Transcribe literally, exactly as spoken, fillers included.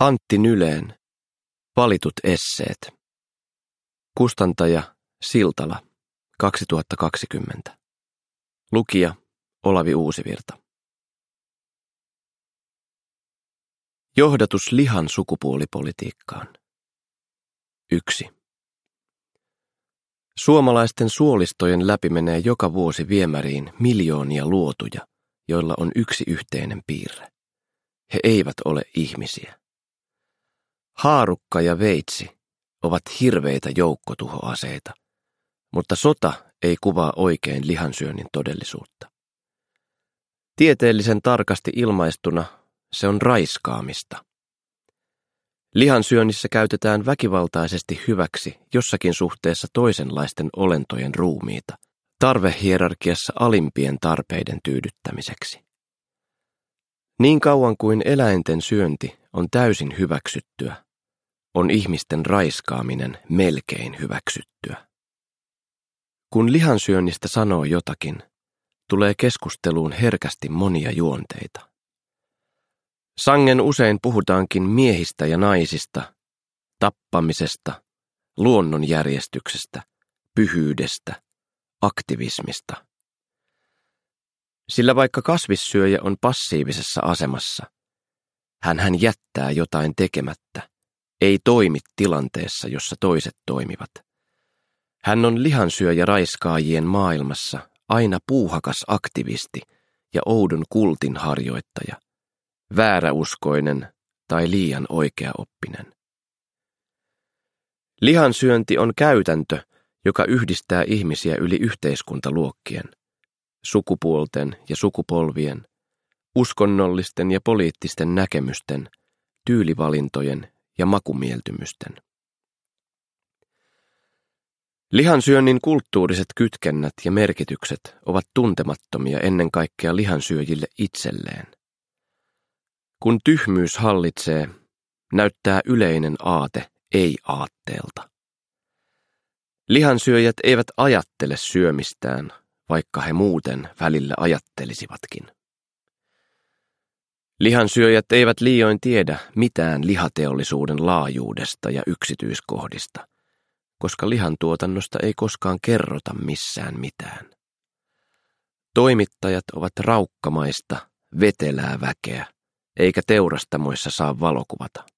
Antti Nyleen. Valitut esseet. Kustantaja Siltala. kaksituhattakaksikymmentä. Lukija Olavi Uusivirta. Johdatus lihan sukupuolipolitiikkaan. yksi. Suomalaisten suolistojen läpi menee joka vuosi viemäriin miljoonia luotuja, joilla on yksi yhteinen piirre. He eivät ole ihmisiä. Haarukka ja veitsi ovat hirveitä joukkotuhoaseita, mutta sota ei kuvaa oikein lihansyönnin todellisuutta. Tieteellisen tarkasti ilmaistuna se on raiskaamista. Lihansyönnissä käytetään väkivaltaisesti hyväksi jossakin suhteessa toisenlaisten olentojen ruumiita, tarvehierarkiassa alimpien tarpeiden tyydyttämiseksi. Niin kauan kuin eläinten syönti on täysin hyväksyttyä, on ihmisten raiskaaminen melkein hyväksyttyä. Kun lihansyönnistä sanoo jotakin, tulee keskusteluun herkästi monia juonteita. Sangen usein puhutaankin miehistä ja naisista, tappamisesta, luonnonjärjestyksestä, pyhyydestä, aktivismista. Sillä vaikka kasvissyöjä on passiivisessa asemassa, hänhän jättää jotain tekemättä, ei toimi tilanteessa, jossa toiset toimivat. Hän on lihansyöjä raiskaajien maailmassa aina puuhakas aktivisti ja oudon kultin harjoittaja, vääräuskoinen tai liian oikeaoppinen. Lihansyönti on käytäntö, joka yhdistää ihmisiä yli yhteiskuntaluokkien, sukupuolten ja sukupolvien, uskonnollisten ja poliittisten näkemysten, tyylivalintojen ja makumieltymysten. Lihansyönnin kulttuuriset kytkennät ja merkitykset ovat tuntemattomia ennen kaikkea lihansyöjille itselleen. Kun tyhmyys hallitsee, näyttää yleinen aate ei-aatteelta. Lihansyöjät eivät ajattele syömistään, vaikka he muuten välillä ajattelisivatkin. Lihansyöjät eivät liioin tiedä mitään lihateollisuuden laajuudesta ja yksityiskohdista, koska lihantuotannosta ei koskaan kerrota missään mitään. Toimittajat ovat raukkamaista, vetelää väkeä, eikä teurastamoissa saa valokuvata.